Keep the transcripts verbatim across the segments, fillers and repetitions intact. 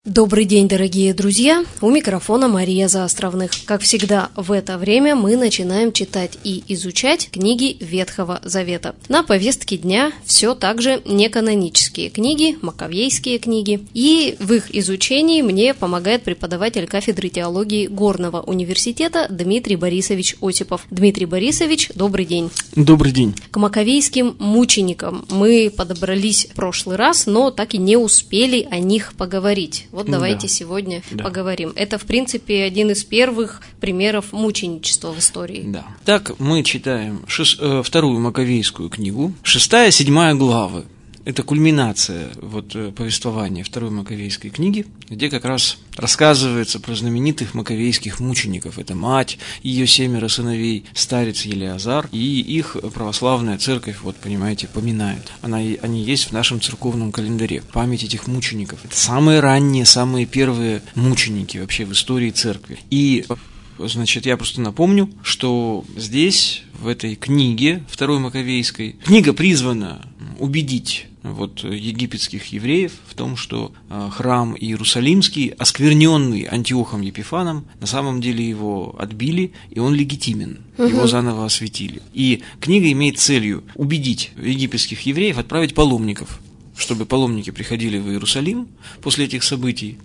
Добрый день, дорогие друзья! У микрофона Мария Заостровных. Как всегда, в это время мы начинаем читать и изучать книги Ветхого Завета. На повестке дня все так же неканонические книги, маковейские книги. И в их изучении мне помогает преподаватель кафедры теологии Горного университета Дмитрий Борисович Осипов. Дмитрий Борисович, добрый день! Добрый день! К маковейским мученикам мы подобрались в прошлый раз, но так и не успели о них поговорить. Вот давайте да. сегодня да. поговорим. Это, в принципе, один из первых примеров мученичества в истории. Да. Так, мы читаем шест... э, вторую маковейскую книгу, шестая, седьмая главы. Это кульминация вот, повествования второй маковейской книги, где как раз рассказывается про знаменитых маковейских мучеников. Это мать, ее семеро сыновей, старец Елеазар, и их православная церковь, вот понимаете, поминает. Она, они есть в нашем церковном календаре. Память этих мучеников. Это самые ранние, самые первые мученики вообще в истории церкви. И, значит, я просто напомню, что здесь, в этой книге, второй маковейской, книга призвана убедить вот, египетских евреев в том, что э, храм Иерусалимский, оскверненный Антиохом Епифаном, на самом деле его отбили, и он легитимен, угу. его заново осветили. И книга имеет целью убедить египетских евреев отправить паломников, чтобы паломники приходили в Иерусалим после этих событий,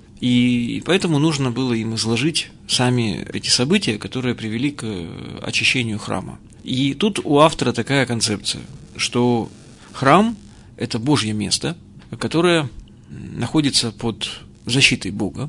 и поэтому нужно было им изложить сами эти события, которые привели к очищению храма. И тут у автора такая концепция, что храм – это Божье место, которое находится под защитой Бога,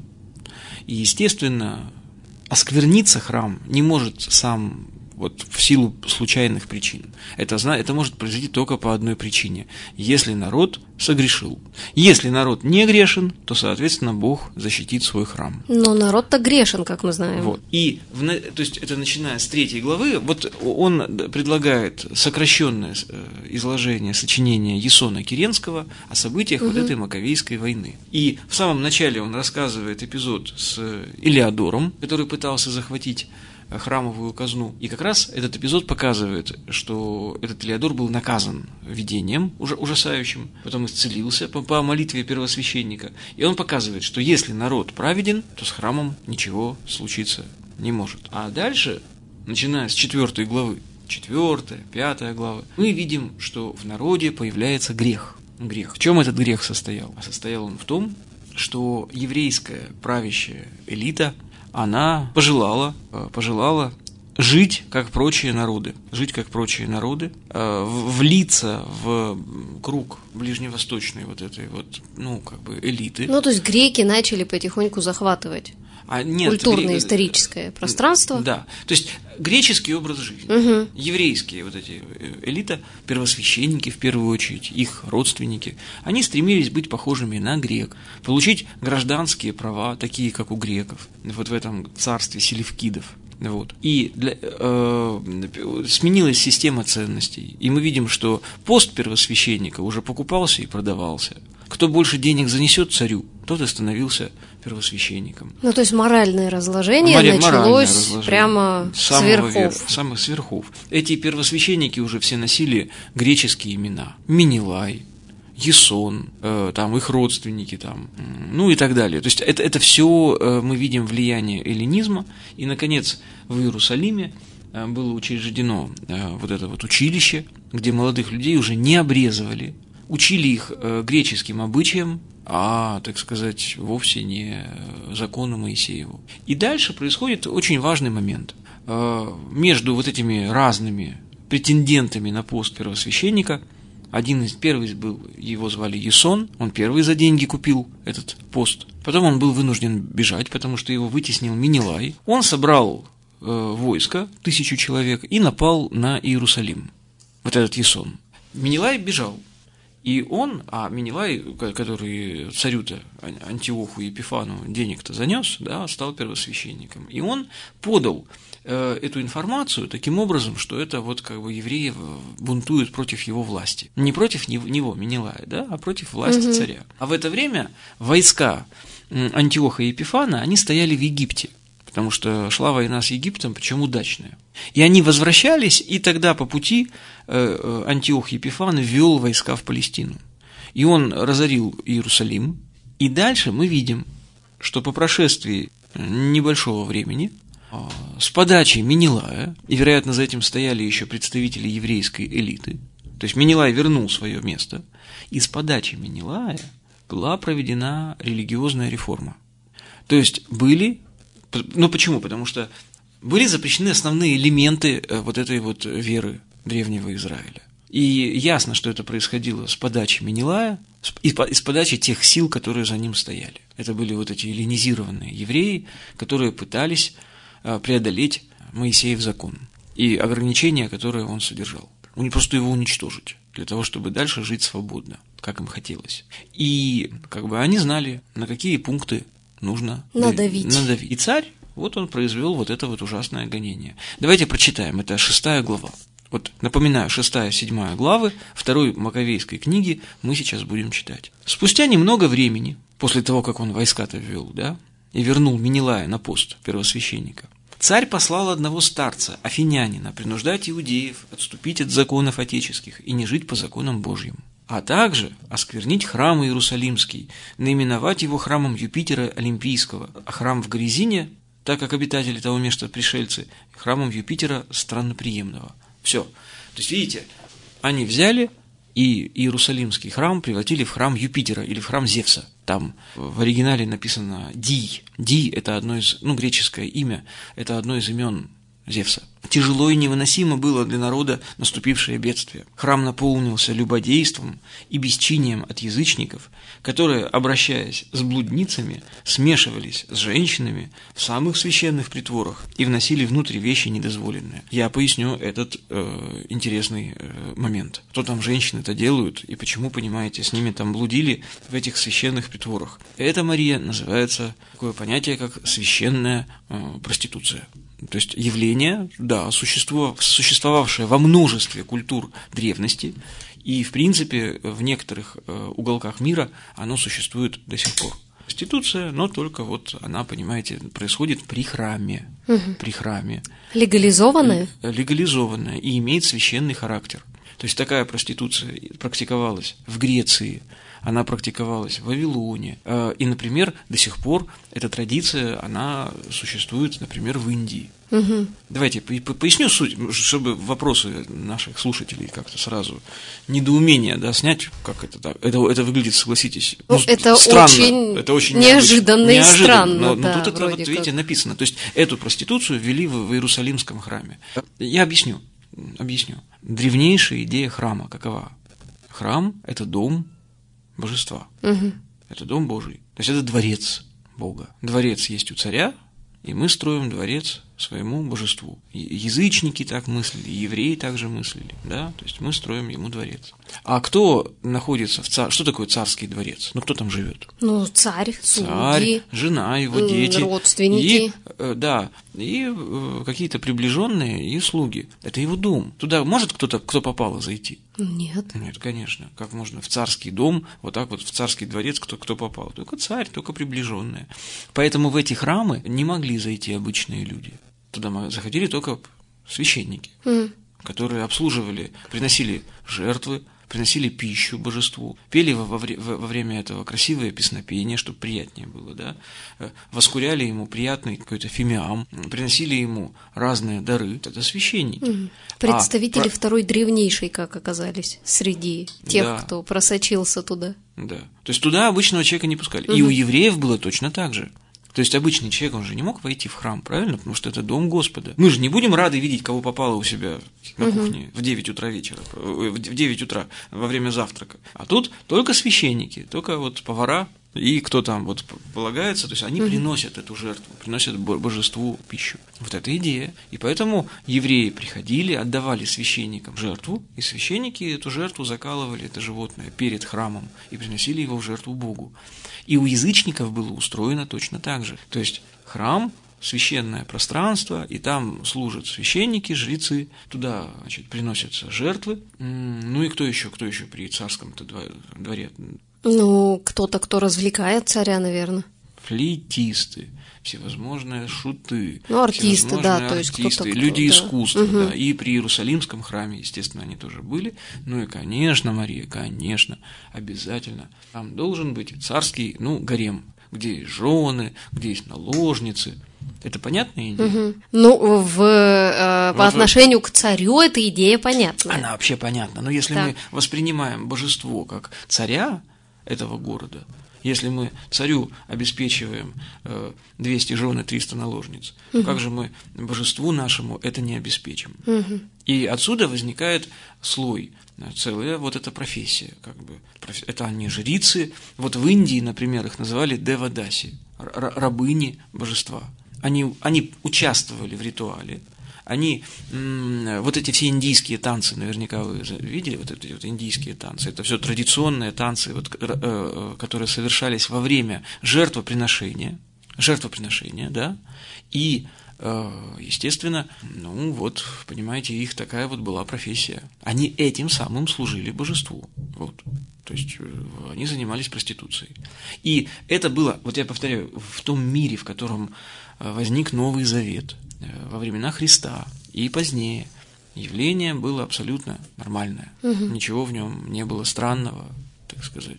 и, естественно, оскверниться храм не может сам вот, в силу случайных причин. Это, это может произойти только по одной причине – если народ согрешил. Если народ не грешен, то, соответственно, Бог защитит свой храм. Но народ-то грешен, как мы знаем. Вот. И, в, то есть, это начиная с третьей главы, вот он предлагает сокращенное изложение сочинения Ясона Киренского о событиях угу. вот этой Маковейской войны. И в самом начале он рассказывает эпизод с Илиадором, который пытался захватить храмовую казну. И как раз этот эпизод показывает, что этот Илиадор был наказан видением ужасающим, потом исцелился по, по молитве первосвященника. И он показывает, что если народ праведен, то с храмом ничего случиться не может. А дальше, начиная с четвертой главы, четвертая, пятая главы, мы видим, что в народе появляется грех. Грех. В чем этот грех состоял? Состоял он в том, что еврейская правящая элита она пожелала, пожелала жить, как прочие народы, жить, как прочие народы, влиться в круг ближневосточной вот этой вот, ну, как бы элиты. Ну, то есть греки начали потихоньку захватывать а нет, культурное, гре... историческое пространство. Да, то есть греческий образ жизни, угу. еврейские вот эти элита, первосвященники в первую очередь, их родственники, они стремились быть похожими на грек, получить гражданские права, такие как у греков, вот в этом царстве селевкидов. Вот. И для, э, сменилась система ценностей, и мы видим, что пост первосвященника уже покупался и продавался. Кто больше денег занесет царю, тот и становился первосвященником. Ну, то есть моральное разложение Моря, началось разложение. Прямо с верхов. Вер, самых с верхов. Эти первосвященники уже все носили греческие имена. Менелай, Ясон, э, там их родственники, там, ну и так далее. То есть это, это все э, мы видим влияние эллинизма. И, наконец, в Иерусалиме э, было учреждено э, вот это вот училище, где молодых людей уже не обрезывали, учили их э, греческим обычаям, а, так сказать, вовсе не закону Моисееву. И дальше происходит очень важный момент. Э, между вот этими разными претендентами на пост первосвященника один из первых был, его звали Ясон, он первый за деньги купил этот пост. Потом он был вынужден бежать, потому что его вытеснил Менелай. Он собрал э, войско, тысячу человек, и напал на Иерусалим. Вот этот Ясон. Менелай бежал. И он, а Менелай, который царю-то Антиоху Епифану денег-то занес, да, стал первосвященником. И он подал э, эту информацию таким образом, что это вот как бы евреи бунтуют против его власти. Не против него, Менелая, да, а против власти угу. царя. А в это время войска Антиоха Епифана, они стояли в Египте. Потому что шла война с Египтом, причем удачная. И они возвращались, и тогда по пути Антиох Епифан ввел войска в Палестину. И он разорил Иерусалим. И дальше мы видим, что по прошествии небольшого времени с подачи Менелая, и, вероятно, за этим стояли еще представители еврейской элиты, то есть Менелай вернул свое место, и с подачи Менелая была проведена религиозная реформа. То есть были, ну почему? Потому что были запрещены основные элементы вот этой вот веры древнего Израиля. И ясно, что это происходило с подачи Менелая, и с подачи тех сил, которые за ним стояли. Это были вот эти эллинизированные евреи, которые пытались преодолеть Моисеев закон и ограничения, которые он содержал. Ну, не просто его уничтожить, для того, чтобы дальше жить свободно, как им хотелось. И как бы они знали, на какие пункты нужно надавить. надавить. И царь, вот он произвел вот это вот ужасное гонение. Давайте прочитаем, это шестая глава. Вот напоминаю, шестая, седьмая главы второй Маковейской книги мы сейчас будем читать. Спустя немного времени, после того, как он войска-то ввел, да, и вернул Менелая на пост первосвященника, царь послал одного старца, афинянина, принуждать иудеев отступить от законов отеческих и не жить по законам Божьим, а также осквернить храм Иерусалимский, наименовать его храмом Юпитера Олимпийского, а храм в Горизине, так как обитатели того места пришельцы, храмом Юпитера Странноприемного. Все. То есть, видите, они взяли и Иерусалимский храм превратили в храм Юпитера или в храм Зевса. Там в оригинале написано Ди. Ди – это одно из, ну, греческое имя, это одно из имен Зевса. Тяжело и невыносимо было для народа наступившее бедствие. Храм наполнился любодейством и бесчинием от язычников, которые, обращаясь с блудницами, смешивались с женщинами в самых священных притворах и вносили внутрь вещи недозволенные. Я поясню этот э, интересный э, момент. Что там женщины-то делают и почему, понимаете, с ними там блудили в этих священных притворах. Это, Мария, называется такое понятие, как священная э, проституция. То есть явление, да, существовавшее во множестве культур древности, и, в принципе, в некоторых уголках мира оно существует до сих пор. Проституция, но только вот она, понимаете, происходит при храме. Угу. При храме. Легализованная? Легализованная и имеет священный характер. То есть такая проституция практиковалась в Греции, она практиковалась в Вавилоне. И, например, до сих пор эта традиция, она существует, например, в Индии. Угу. Давайте поясню суть, чтобы вопросы наших слушателей как-то сразу, недоумение, да, снять, как это так. Это, это выглядит, согласитесь, ну, ну, это странно. Очень это очень неожиданно и неожиданно, странно. Но, да, но тут это, вот, видите, как. написано. То есть эту проституцию ввели в, в Иерусалимском храме. Я объясню. Объясню. Древнейшая идея храма какова? Храм – это дом божества. Угу. Это дом Божий. То есть это дворец Бога. Дворец есть у царя, и мы строим дворец своему божеству. Язычники так мыслили, евреи также мыслили, да, то есть мы строим ему дворец. А кто находится в царстве? Что такое царский дворец? Ну, кто там живет? Ну, царь, слуги, царь, жена, его дети, родственники. И, да, и какие-то приближенные и слуги. Это его дом. Туда может кто-то, кто попало, зайти? Нет. Нет, конечно. Как можно в царский дом, вот так вот в царский дворец кто, кто попал? Только царь, только приближенные. Поэтому в эти храмы не могли зайти обычные люди. Туда заходили только священники, mm. которые обслуживали, приносили жертвы, приносили пищу божеству, пели во, во, во время этого красивое песнопение, чтобы приятнее было, да, воскуряли ему приятный какой-то фимиам, приносили ему разные дары. Это священники. Mm. Представители а, второй древнейшей, как оказались, среди тех, да. кто просочился туда. Да. То есть туда обычного человека не пускали. Mm-hmm. И у евреев было точно так же. То есть обычный человек, он же не мог войти в храм, правильно? Потому что это дом Господа. Мы же не будем рады видеть, кого попало у себя на кухне в девять утра вечера, в девять утра во время завтрака. А тут только священники, только вот повара и кто там вот полагается, то есть они приносят эту жертву, приносят божеству пищу. Вот эта идея. И поэтому евреи приходили, отдавали священникам жертву, и священники эту жертву закалывали, это животное, перед храмом, и приносили его в жертву Богу. И у язычников было устроено точно так же. То есть храм, священное пространство, и там служат священники, жрецы, туда, значит, приносятся жертвы. Ну и кто еще, кто еще при царском-то дворе? Ну, кто-то, кто развлекает царя, наверное. Флейтисты, всевозможные шуты, ну, артисты, да, то есть артисты, кто-то, люди кто, искусства, да. да, и при Иерусалимском храме, естественно, они тоже были. Ну и, конечно, Мария, конечно, обязательно, там должен быть царский, ну, гарем. где есть жены, где есть наложницы. Это понятная идея? Угу. Ну, в, э, вот по отношению вы... к царю эта идея понятна. Она вообще понятна. Но если да. мы воспринимаем божество как царя этого города, если мы царю обеспечиваем двести жен и триста наложниц, угу. как же мы божеству нашему это не обеспечим? Угу. И отсюда возникает слой, целая вот эта профессия. Как бы. Это они жрицы. Вот в Индии, например, их называли девадаси, рабыни божества. Они, они участвовали в ритуале. Они, вот эти все индийские танцы, наверняка вы видели, вот эти вот индийские танцы, это все традиционные танцы, вот, которые совершались во время жертвоприношения, жертвоприношения, да, и, естественно, ну вот, понимаете, их такая вот была профессия. Они этим самым служили божеству, вот, то есть они занимались проституцией. И это было, вот я повторяю, в том мире, в котором возник Новый Завет, во времена Христа и позднее, явление было абсолютно нормальное. Угу. Ничего в нем не было странного, так сказать.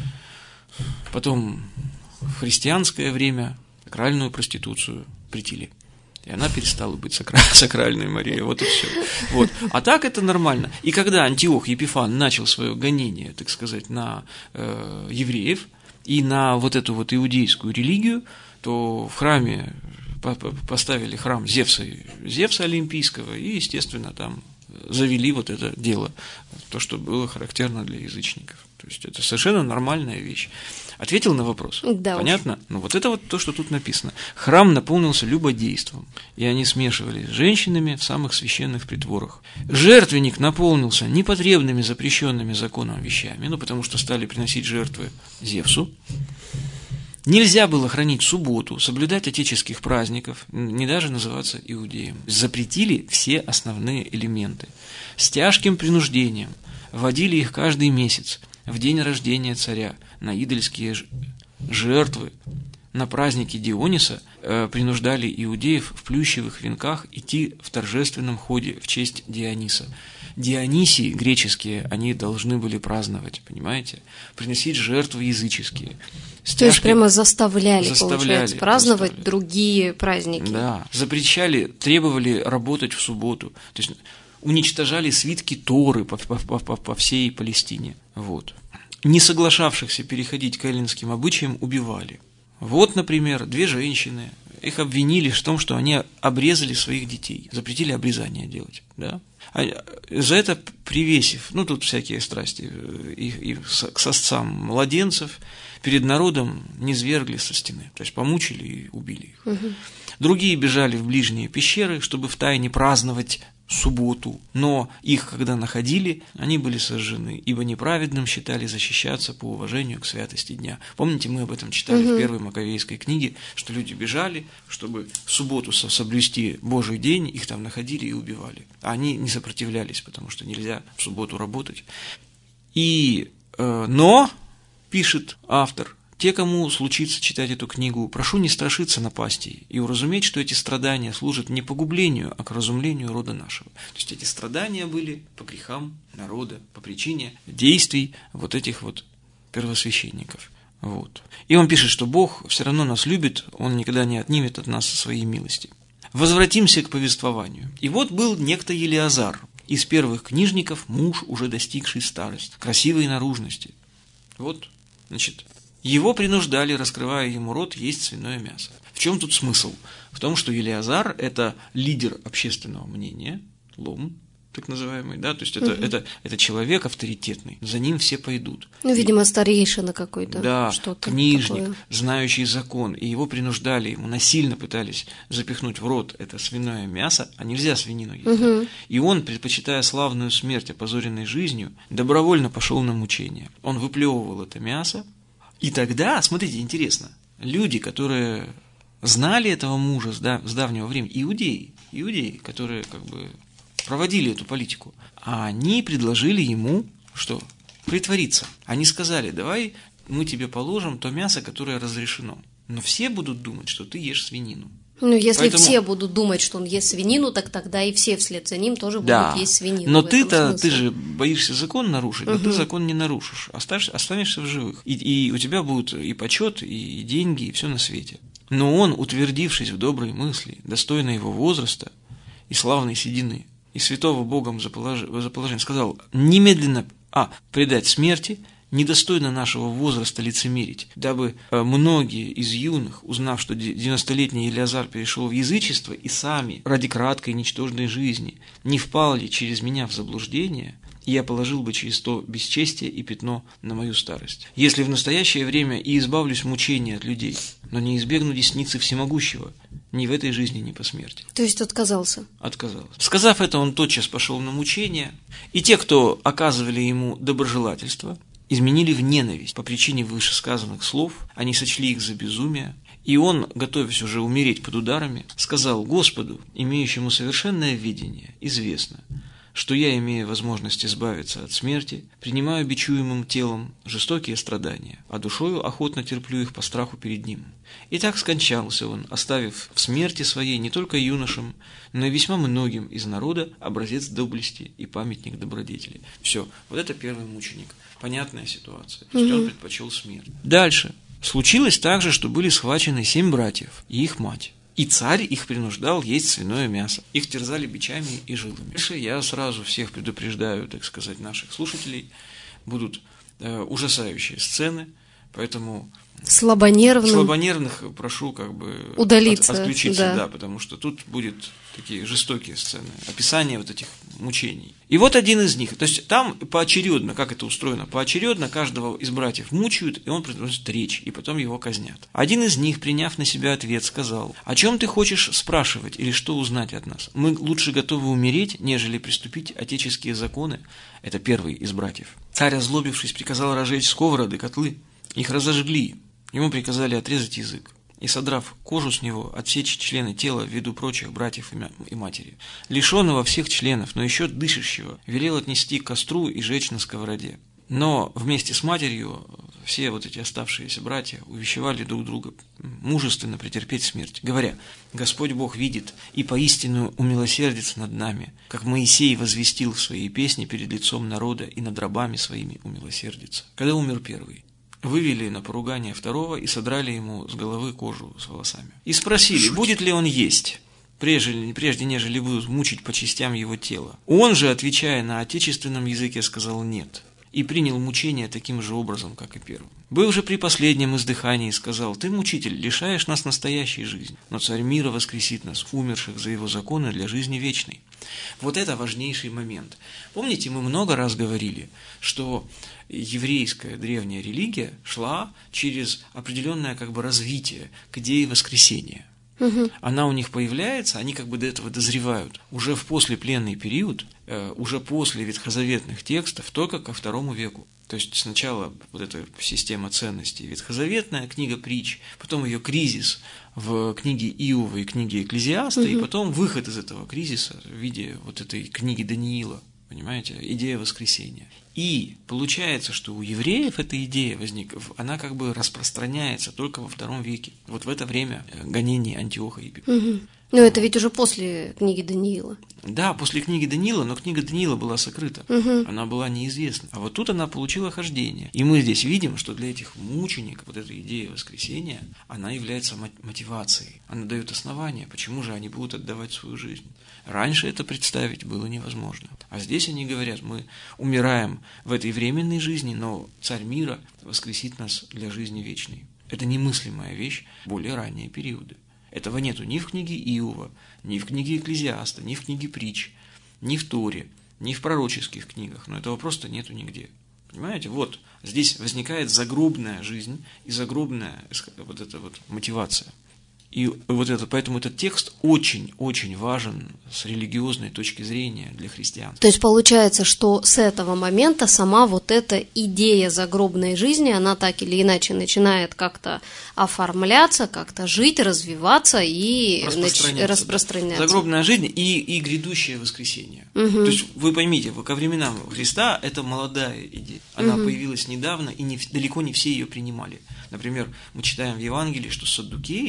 Потом в христианское время сакральную проституцию претили. И она перестала быть сакра... сакральной, Мария, вот и все. Вот. А так это нормально. И когда Антиох Епифан начал свое гонение, так сказать, на э, евреев и на вот эту вот иудейскую религию, то в храме поставили храм Зевса, Зевса Олимпийского, и, естественно, там завели вот это дело, то, что было характерно для язычников. То есть это совершенно нормальная вещь. Ответил на вопрос? Да. Понятно? Уж. Ну вот это вот то, что тут написано. Храм наполнился любодейством, и они смешивались с женщинами в самых священных притворах. Жертвенник наполнился непотребными, запрещенными законом вещами, ну потому что стали приносить жертвы Зевсу. Нельзя было хранить субботу, соблюдать отеческих праздников, не даже называться иудеем. Запретили все основные элементы. С тяжким принуждением вводили их каждый месяц, в день рождения царя, на идольские жертвы. На праздники Диониса э, принуждали иудеев в плющевых венках идти в торжественном ходе в честь Диониса. Дионисии греческие они должны были праздновать, понимаете? Приносить жертвы языческие. То есть прямо заставляли, заставляли получается, праздновать заставляли. другие праздники. Да, запрещали, требовали работать в субботу. То есть уничтожали свитки Торы по, по, по, по всей Палестине. Вот. Не соглашавшихся переходить к эллинским обычаям убивали. Вот, например, две женщины, их обвинили в том, что они обрезали своих детей, запретили обрезание делать, да? А за это привесив, ну тут всякие страсти, их, их к сосцам младенцев перед народом низвергли со стены, то есть помучили и убили их. Угу. Другие бежали в ближние пещеры, чтобы втайне праздновать субботу, но их, когда находили, они были сожжены, ибо неправедным считали защищаться по уважению к святости дня. Помните, мы об этом читали угу. в первой Маковейской книге, что люди бежали, чтобы в субботу соблюсти Божий день, их там находили и убивали. А они не сопротивлялись, потому что нельзя в субботу работать. И, э, но, пишет автор, те, кому случится читать эту книгу, прошу не страшиться напастей и уразуметь, что эти страдания служат не погублению, а к разумлению рода нашего. То есть эти страдания были по грехам народа, по причине действий вот этих вот первосвященников. Вот. И он пишет, что Бог все равно нас любит, Он никогда не отнимет от нас своей милости. Возвратимся к повествованию. И вот был некто Елиазар, из первых книжников, муж, уже достигший старости, красивой наружности. Вот, значит, его принуждали, раскрывая ему рот, есть свиное мясо. В чем тут смысл? В том, что Елиазар – это лидер общественного мнения, лом, так называемый, да, то есть это, угу. это, это человек авторитетный, за ним все пойдут. Ну, видимо, старейшина какой-то. Да, что-то книжник, такое. Знающий закон, и его принуждали, ему насильно пытались запихнуть в рот это свиное мясо, а нельзя свинину есть. Угу. И он, предпочитая славную смерть, опозоренной жизнью, добровольно пошел на мучение. Он выплевывал это мясо, и тогда, смотрите, интересно, люди, которые знали этого мужа с, да, с давнего времени, иудеи, иудеи, которые как бы проводили эту политику, а они предложили ему, что, притвориться. Они сказали, давай мы тебе положим то мясо, которое разрешено, но все будут думать, что ты ешь свинину. Ну, если Поэтому... все будут думать, что он ест свинину, так тогда и все вслед за ним тоже да. будут есть свинину. Но ты-то, ты же боишься закон нарушить, но угу. ты закон не нарушишь, останешься, останешься в живых. И, и у тебя будут и почет, и деньги, и все на свете. Но он, утвердившись в доброй мысли, достойно его возраста и славной седины, и святого Богом заположения, сказал немедленно а, предать смерти, недостойно нашего возраста лицемерить, дабы многие из юных, узнав, что девяностолетний Елеазар перешел в язычество, и сами ради краткой ничтожной жизни не впали через меня в заблуждение, я положил бы через то бесчестие и пятно на мою старость. Если в настоящее время и избавлюсь мучения от людей, но не избегну десницы всемогущего, ни в этой жизни, ни по смерти. То есть отказался? Отказался. Сказав это, он тотчас пошел на мучения, и те, кто оказывали ему доброжелательство, изменили в ненависть по причине вышесказанных слов, они сочли их за безумие, и он, готовясь уже умереть под ударами, сказал: Господу, имеющему совершенное видение, известно, что я, имея возможность избавиться от смерти, принимаю бичуемым телом жестокие страдания, а душою охотно терплю их по страху перед ним. И так скончался он, оставив в смерти своей не только юношам, но и весьма многим из народа образец доблести и памятник добродетели. Все, вот это первый мученик. Понятная ситуация. То есть mm-hmm. он предпочел смерть. Дальше. Случилось также, что были схвачены семь братьев и их мать. И царь их принуждал есть свиное мясо. Их терзали бичами и жилами. Дальше я сразу всех предупреждаю, так сказать, наших слушателей. Будут э, ужасающие сцены, поэтому... Слабонервных. Слабонервных прошу как бы удалиться, от, отключиться, да. да, потому что тут будут такие жестокие сцены, описание вот этих мучений. И вот один из них, то есть там поочередно, как это устроено, поочередно каждого из братьев мучают, и он произносит речь, и потом его казнят. Один из них, приняв на себя ответ, сказал: «О чем ты хочешь спрашивать или что узнать от нас? Мы лучше готовы умереть, нежели приступить отеческие законы». Это первый из братьев. Царь, озлобившись, приказал разжечь сковороды, котлы. Их разожгли. Ему приказали отрезать язык и, содрав кожу с него, отсечь члены тела в виду прочих братьев и матери. Лишенного всех членов, но еще дышащего, велел отнести к костру и жечь на сковороде. Но вместе с матерью все вот эти оставшиеся братья увещевали друг друга мужественно претерпеть смерть, говоря: «Господь Бог видит и поистину умилосердится над нами, как Моисей возвестил в своей песне перед лицом народа и над рабами своими умилосердится». Когда умер первый, вывели на поругание второго и содрали ему с головы кожу с волосами. И спросили, Шуть. будет ли он есть, прежде, прежде нежели будут мучить по частям его тела. Он же, отвечая на отечественном языке, сказал «нет», и принял мучение таким же образом, как и первым. Был же при последнем издыхании, сказал: «Ты, мучитель, лишаешь нас настоящей жизни, но Царь мира воскресит нас, умерших за его законы, для жизни вечной». Вот это важнейший момент. Помните, мы много раз говорили, что еврейская древняя религия шла через определенное как бы развитие к идее воскресения. Угу. Она у них появляется, они как бы до этого дозревают. Уже в послепленный период, э, уже после ветхозаветных текстов, только ко второму веку. То есть сначала вот эта система ценностей ветхозаветная, книга притч, потом ее кризис в книге Иова и книге Экклезиаста, угу. и потом выход из этого кризиса в виде вот этой книги Даниила. Понимаете? Идея воскресения. И получается, что у евреев эта идея возникла, она как бы распространяется только во втором веке. Вот в это время гонений Антиоха Епифана. Угу. Но это ведь уже после книги Даниила. Да, после книги Даниила, но книга Даниила была сокрыта, угу. она была неизвестна. А вот тут она получила хождение. И мы здесь видим, что для этих мучеников вот эта идея воскресения, она является мотивацией. Она дает основание, почему же они будут отдавать свою жизнь. Раньше это представить было невозможно. А здесь они говорят: мы умираем в этой временной жизни, но Царь мира воскресит нас для жизни вечной. Это немыслимая вещь в более ранние периоды. Этого нету ни в книге Иова, ни в книге Экклезиаста, ни в книге притч, ни в Торе, ни в пророческих книгах. Но этого просто нету нигде. Понимаете? Вот здесь возникает загробная жизнь и загробная вот эта вот мотивация. И вот это, поэтому этот текст очень-очень важен с религиозной точки зрения для христиан. То есть получается, что с этого момента сама вот эта идея загробной жизни, она так или иначе начинает как-то оформляться, как-то жить, развиваться и распространяться. Нач... распространяться. Да. Загробная жизнь и, и грядущее воскресение. Угу. То есть вы поймите, ко временам Христа это молодая идея. Она угу. появилась недавно, и не, далеко не все ее принимали. Например, мы читаем в Евангелии, что саддукеи, священники,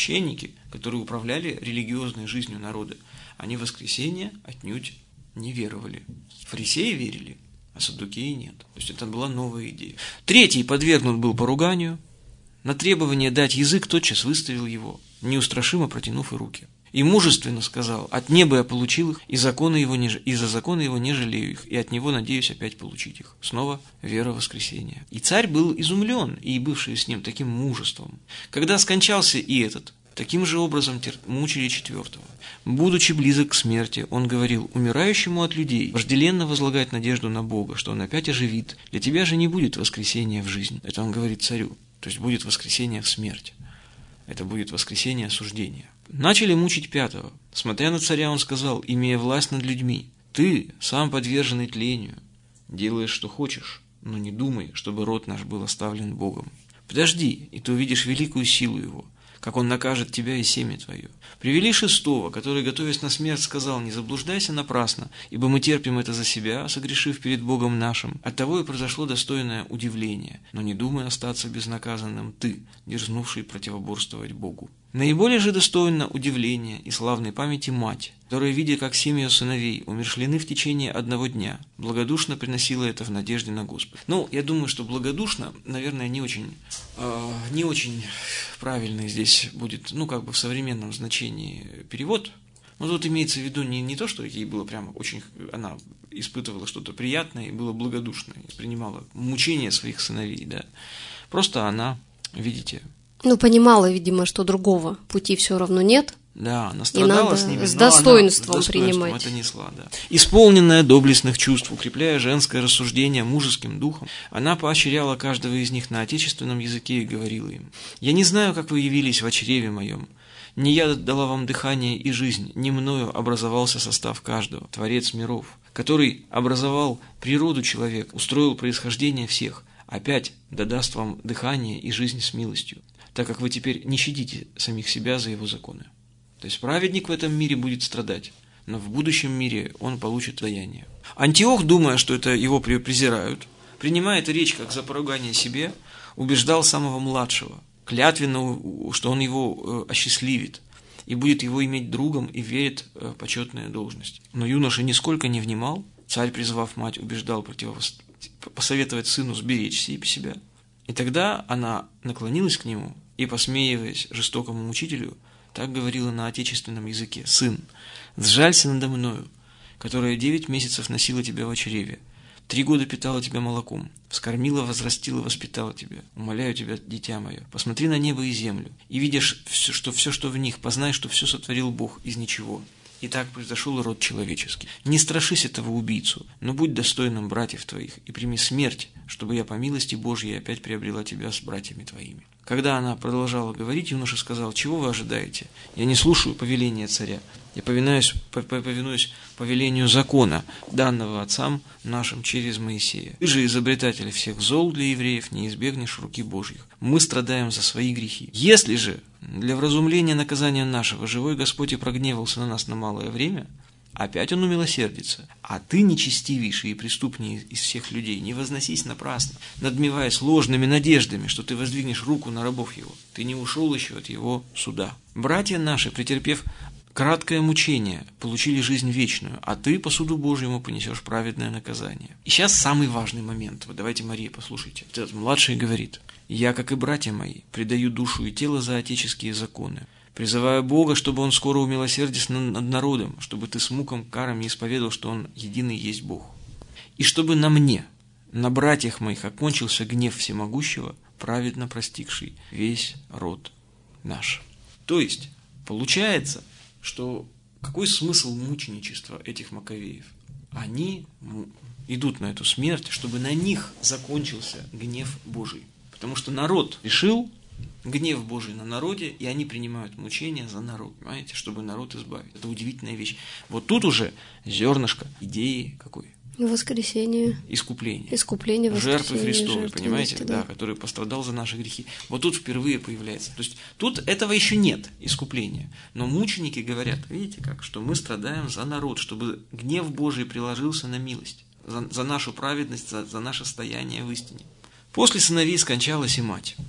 священники, которые управляли религиозной жизнью народа, они в воскресение отнюдь не веровали. Фарисеи верили, а саддукеи нет. То есть это была новая идея. Третий подвергнут был поруганию. На требование дать язык тотчас выставил его, неустрашимо протянув и руки. И мужественно сказал: от неба я получил их, и, законы его не, и за законы его не жалею их, и от него надеюсь опять получить их. Снова вера в воскресение. И царь был изумлен, и бывшие с ним таким мужеством. Когда скончался и этот, таким же образом мучили четвертого. Будучи близок к смерти, он говорил умирающему от людей: вожделенно возлагать надежду на Бога, что он опять оживит. Для тебя же не будет воскресения в жизнь. Это он говорит царю. То есть будет воскресение в смерть. Это будет воскресение осуждения. Начали мучить пятого. Смотря на царя, он сказал, имея власть над людьми: ты, сам подверженный тлению, делаешь, что хочешь, но не думай, чтобы род наш был оставлен Богом. Подожди, и ты увидишь великую силу его, как он накажет тебя и семя твое. Привели шестого, который, готовясь на смерть, сказал: не заблуждайся напрасно, ибо мы терпим это за себя, согрешив перед Богом нашим. Оттого и произошло достойное удивление, но не думай остаться безнаказанным ты, дерзнувший противоборствовать Богу. Наиболее же достойно удивления и славной памяти мать, которая, видя, как семь ее сыновей умершлены в течение одного дня, благодушно приносила это в надежде на Господа. Ну, я думаю, что благодушно, наверное, не очень, э, не очень правильный здесь будет, ну, как бы в современном значении перевод. Но тут имеется в виду не, не то, что ей было прямо очень, она испытывала что-то приятное и была благодушна, и принимала мучения своих сыновей, да. Просто она, видите... Ну, понимала, видимо, что другого пути все равно нет. Да, она страдала с ними, с достоинством, она с достоинством принимать. это несла, да. Исполненная доблестных чувств, укрепляя женское рассуждение мужеским духом, она поощряла каждого из них на отечественном языке и говорила им: «Я не знаю, как вы явились в чреве моем. Не я дала вам дыхание и жизнь, не мною образовался состав каждого, Творец миров, который образовал природу человека, устроил происхождение всех, опять дадаст вам дыхание и жизнь с милостью, так как вы теперь не щадите самих себя за его законы». То есть праведник в этом мире будет страдать, но в будущем мире он получит даяние. Антиох, думая, что это его презирают, принимая эту речь как за поругание себе, убеждал самого младшего, клятвенно, что он его осчастливит и будет его иметь другом и верит в почетную должность. Но юноша нисколько не внимал. Царь, призвав мать, убеждал противовос... посоветовать сыну сберечь себя. И тогда она наклонилась к нему и, посмеиваясь жестокому мучителю, так говорила на отечественном языке: «Сын, сжалься надо мною, которая девять месяцев носила тебя в чреве, три года питала тебя молоком, вскормила, возрастила, воспитала тебя. Умоляю тебя, дитя мое, посмотри на небо и землю, и видишь, что все, что в них, познай, что все сотворил Бог из ничего. И так произошел род человеческий. Не страшись этого убийцу, но будь достойным братьев твоих и прими смерть, чтобы я по милости Божьей опять приобрела тебя с братьями твоими». Когда она продолжала говорить, юноша сказал: «Чего вы ожидаете? Я не слушаю повеления царя. Я повинуюсь, повинуюсь повелению закона, данного отцам нашим через Моисея. Ты же, изобретатель всех зол для евреев, не избегнешь руки Божьих. Мы страдаем за свои грехи. Если же для вразумления наказания нашего живой Господь и прогневался на нас на малое время, опять он умилосердится. А ты, нечестивейший и преступней из всех людей, не возносись напрасно, надмеваясь ложными надеждами, что ты воздвигнешь руку на рабов его. Ты не ушел еще от его суда. Братья наши, претерпев краткое мучение, получили жизнь вечную, а ты по суду Божьему понесешь праведное наказание». И сейчас самый важный момент. Вот давайте, Мария, послушайте. Этот младший говорит: «Я, как и братья мои, предаю душу и тело за отеческие законы, призывая Бога, чтобы Он скоро умилосердился над народом, чтобы ты с муком карами исповедал, что Он единый есть Бог. И чтобы на мне, на братьях моих окончился гнев всемогущего, праведно простигший весь род наш». То есть, получается, что какой смысл мученичества этих Маковеев? Они идут на эту смерть, чтобы на них закончился гнев Божий. Потому что народ решил гнев Божий на народе, и они принимают мучения за народ, понимаете, чтобы народ избавить. Это удивительная вещь. Вот тут уже зернышко идеи какой? Воскресение. Искупление. Искупление, воскресение. Жертвы Христовой, понимаете, да, да, который пострадал за наши грехи. Вот тут впервые появляется. То есть тут этого еще нет, искупления. Но мученики говорят, видите как, что мы страдаем за народ, чтобы гнев Божий приложился на милость, за, за нашу праведность, за, за наше стояние в истине. После сыновей скончалась и мать.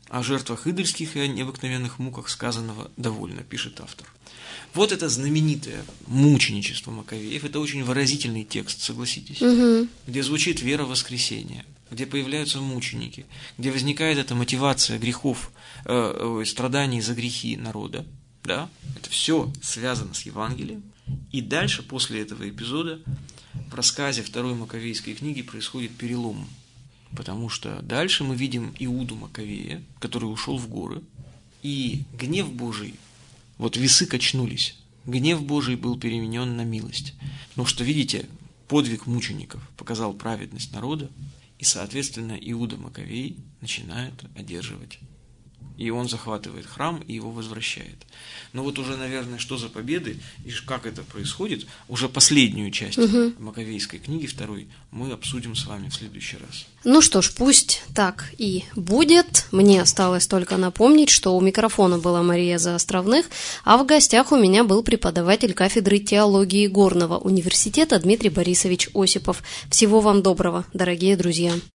О жертвах идольских и о необыкновенных муках сказанного довольно, пишет автор. Вот это знаменитое мученичество Маковеев, это очень выразительный текст, согласитесь, угу. где звучит вера в воскресение, где появляются мученики, где возникает эта мотивация грехов, э, страданий за грехи народа. Да? Это все связано с Евангелием. И дальше, после этого эпизода, в рассказе второй Маковейской книги происходит перелом. Потому что дальше мы видим Иуду Маковея, который ушел в горы, и гнев Божий, вот весы качнулись, гнев Божий был переменен на милость. Потому что, видите, подвиг мучеников показал праведность народа, и, соответственно, Иуда Маковей начинает одерживать. И он захватывает храм и его возвращает. Но вот уже, наверное, что за победы и как это происходит, уже последнюю часть угу. Маковейской книги второй мы обсудим с вами в следующий раз. Ну что ж, пусть так и будет. Мне осталось только напомнить, что у микрофона была Мария Заостровных, а в гостях у меня был преподаватель кафедры теологии Горного университета Дмитрий Борисович Осипов. Всего вам доброго, дорогие друзья.